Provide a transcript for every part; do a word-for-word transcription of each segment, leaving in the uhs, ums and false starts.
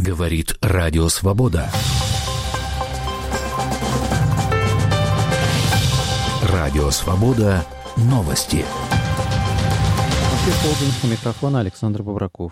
Говорит Радио Свобода. Радио Свобода. Новости. У микрофона Александр Бобраков.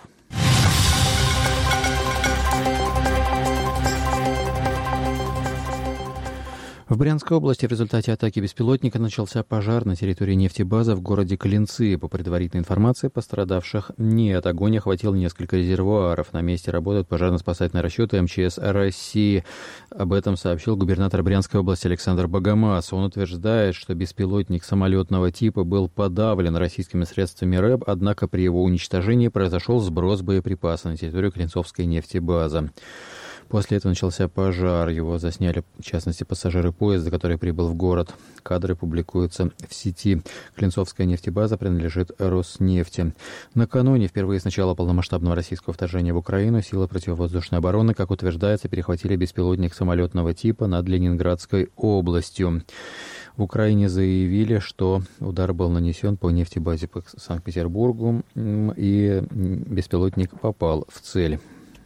В Брянской области в результате атаки беспилотника начался пожар на территории нефтебазы в городе Клинцы. По предварительной информации, пострадавших нет. Огонь охватил несколько резервуаров. На месте работают пожарно-спасательные расчеты эм че эс России. Об этом сообщил губернатор Брянской области Александр Богомаз. Он утверждает, что беспилотник самолетного типа был подавлен российскими средствами РЭБ, однако при его уничтожении произошел сброс боеприпасов на территорию Клинцовской нефтебазы. После этого начался пожар. Его засняли, в частности, пассажиры поезда, который прибыл в город. Кадры публикуются в сети. Клинцовская нефтебаза принадлежит Роснефти. Накануне, впервые с начала полномасштабного российского вторжения в Украину, силы противовоздушной обороны, как утверждается, перехватили беспилотник самолетного типа над Ленинградской областью. В Украине заявили, что удар был нанесен по нефтебазе по Санкт-Петербургу, и беспилотник попал в цель.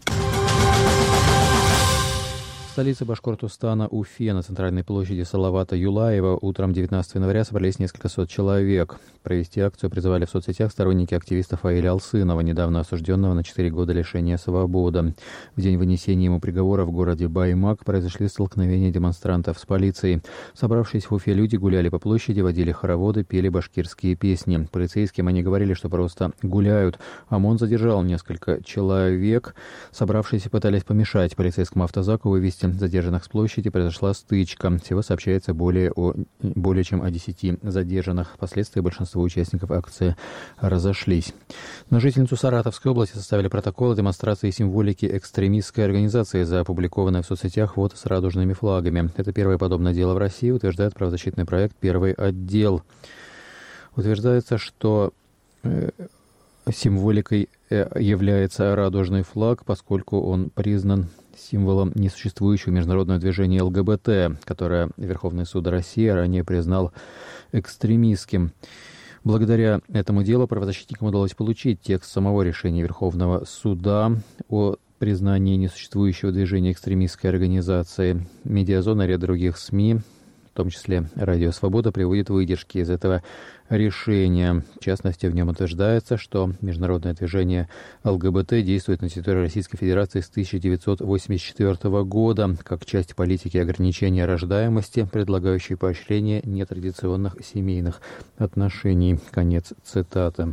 В столице Башкортостана, Уфе, на центральной площади Салавата Юлаева утром девятнадцатого января собрались несколько сот человек. Провести акцию призывали в соцсетях сторонники активиста Фаиля Алсынова, недавно осужденного на четыре года лишения свободы. В день вынесения ему приговора в городе Баймак произошли столкновения демонстрантов с полицией. Собравшись в Уфе люди гуляли по площади, водили хороводы, пели башкирские песни. Полицейским они говорили, что просто гуляют. ОМОН задержал несколько человек. Собравшиеся пытались помешать полицейскому автозаку вывести задержанных с площади. Произошла стычка. Всего сообщается более, о, более чем о десяти задержанных. Впоследствии большинство участников акции разошлись. На жительницу Саратовской области составили протокол о демонстрации символики экстремистской организации за опубликованное в соцсетях фото с радужными флагами. Это первое подобное дело в России, утверждает правозащитный проект «Первый отдел». Утверждается, что э, символикой является радужный флаг, поскольку он признан символом несуществующего международного движения эл гэ бэ тэ, которое Верховный суд России ранее признал экстремистским. Благодаря этому делу правозащитникам удалось получить текст самого решения Верховного суда о признании несуществующего движения экстремистской организации. Медиазона и ряд других СМИ, в том числе Радио Свобода, приводит выдержки из этого решения. В частности, в нем утверждается, что международное движение эл гэ бэ тэ действует на территории Российской Федерации с тысяча девятьсот восемьдесят четвёртого года как часть политики ограничения рождаемости, предлагающей поощрение нетрадиционных семейных отношений. Конец цитаты.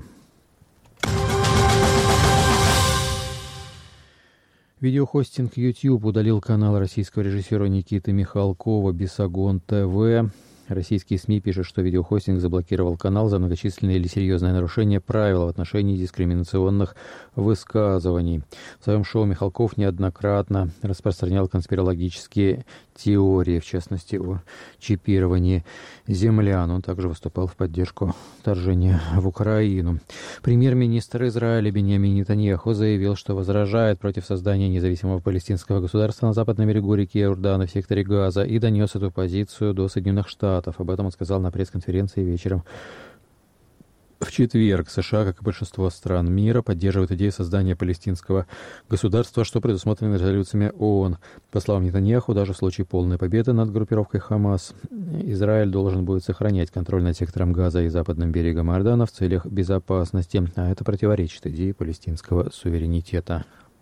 Видеохостинг YouTube удалил канал российского режиссера Никиты Михалкова «Бесогон ТВ». Российские СМИ пишут, что видеохостинг заблокировал канал за многочисленные или серьезные нарушения правил в отношении дискриминационных высказываний. В своем шоу Михалков неоднократно распространял конспирологические теории, в частности, о чипировании землян. Он также выступал в поддержку вторжения в Украину. Премьер-министр Израиля Биньямин Нетаньяху заявил, что возражает против создания независимого палестинского государства на западном берегу реки Иордана в секторе Газа и донес эту позицию до Соединенных Штатов. Об этом он сказал на пресс-конференции вечером в четверг. США, как и большинство стран мира, поддерживают идею создания палестинского государства, что предусмотрено резолюциями ООН. По словам Нетаньяху, даже в случае полной победы над группировкой Хамас, Израиль должен будет сохранять контроль над сектором Газа и западным берегом Иордана в целях безопасности, а это противоречит идее палестинского суверенитета.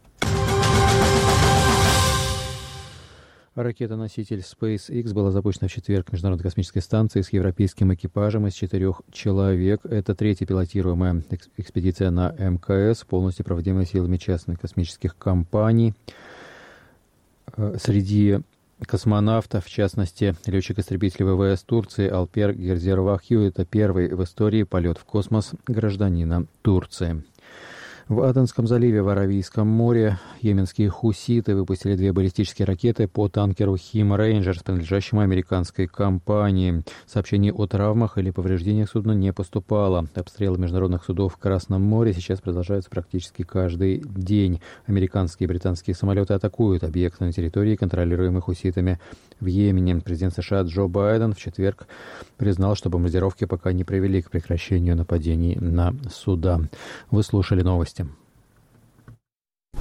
Ракета-носитель SpaceX была запущена в четверг Международной космической станции с европейским экипажем из четырех человек. Это третья пилотируемая экспедиция на эм ка эс, полностью проводимая силами частных космических компаний. Среди космонавтов, в частности, летчик-истребитель вэ вэ эс Турции Алпер Герзервахью, это первый в истории полет в космос гражданина Турции. В Аденском заливе в Аравийском море йеменские хуситы выпустили две баллистические ракеты по танкеру «Хим Рейнджерс», принадлежащему американской компании. Сообщений о травмах или повреждениях судна не поступало. Обстрелы международных судов в Красном море сейчас продолжаются практически каждый день. Американские и британские самолеты атакуют объекты на территории, контролируемых хуситами в Йемене. Президент США Джо Байден в четверг признал, что бомбардировки пока не привели к прекращению нападений на суда. Вы слушали новости